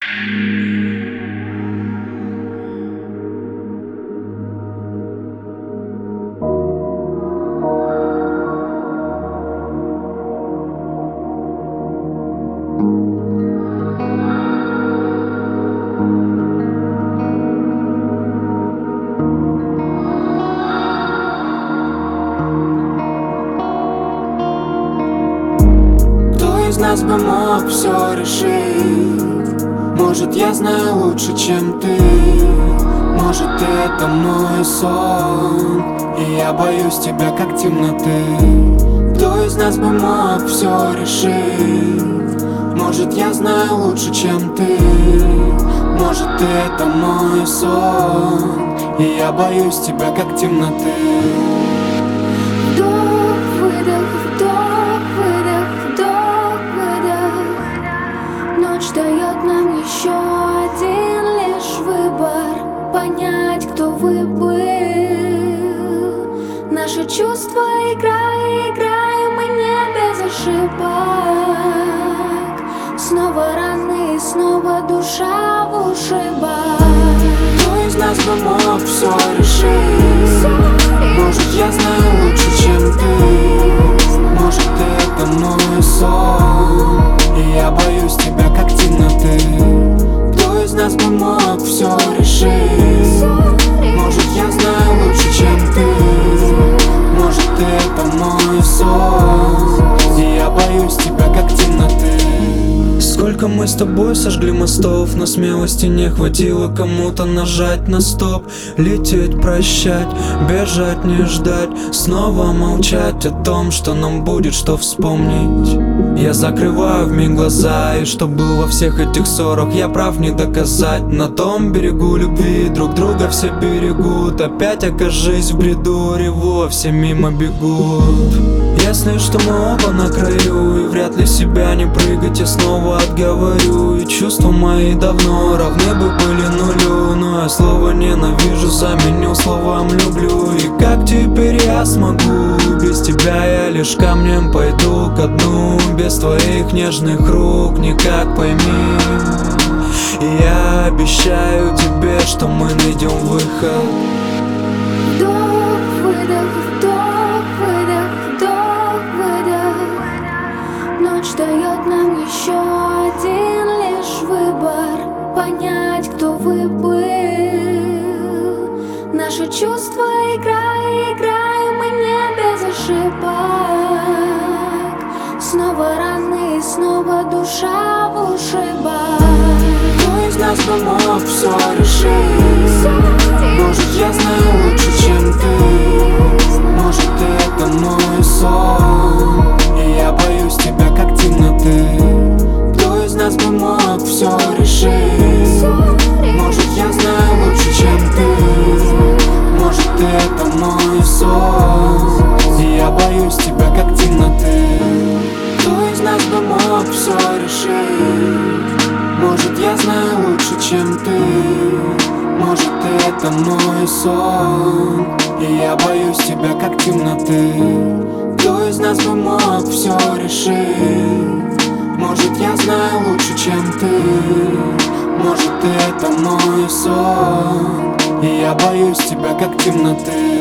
Нас бы мог все решить. Может, я знаю лучше, чем ты. Может, это мой сон, и я боюсь тебя, как темноты. Кто из нас бы мог все решить? Может, я знаю лучше, чем ты. Может, это мой сон, и я боюсь тебя, как темноты. Дает нам еще один лишь выбор, понять, кто вы был. Наши чувства играем, и не без ошибок. Снова раны, снова душа в ушибах. Кто из нас бы мог все решить? Может, я знаю лучше, чем ты. Может, это мой сон, и я боюсь тебя, как темноты. Кто из нас бы мог все решить? Может, я знаю лучше, чем ты. Может, это мой сон, и я боюсь тебя, как темноты. Сколько мы с тобой сожгли мостов, но смелости не хватило кому-то нажать на стоп. Лететь, прощать, бежать, не ждать, снова молчать о том, что нам будет что вспомнить. Я закрываю вмиг глаза, и что был во всех этих ссорах, я прав не доказать. На том берегу любви друг друга все берегут. Опять окажись в бреду, реву, все мимо бегут. Ясно, что мы оба на краю, и вряд ли себя не прыгать я снова отговорю. И чувства мои давно равны бы были нулю, но я слово ненавижу заменю словам люблю. И как теперь я смогу? Без тебя я лишь камнем пойду ко дну. Без твоих нежных рук никак, пойми. И я обещаю тебе, что мы найдем выход. Ночь дает нам еще один лишь выбор, понять, кто вы был. Наши чувства играем, и не без ошибок. Снова раны, снова душа в ушибах. Кто из нас бы мог все решить? Может, я знаю лучше, чем ты. Может, это мой сон, и я боюсь тебя, как темноты. Кто из нас бы мог все решить? Может, я знаю лучше, чем ты. Может, это мой сон, и я боюсь тебя, как темноты. Кто из нас бы мог все решить? Может, я знаю лучше, чем ты. Может, это мой сон, и я боюсь тебя, как темноты. Кто из нас бы мог все решить? Может, я знаю лучше, чем ты. Может, это мой сон, и я боюсь тебя, как темноты.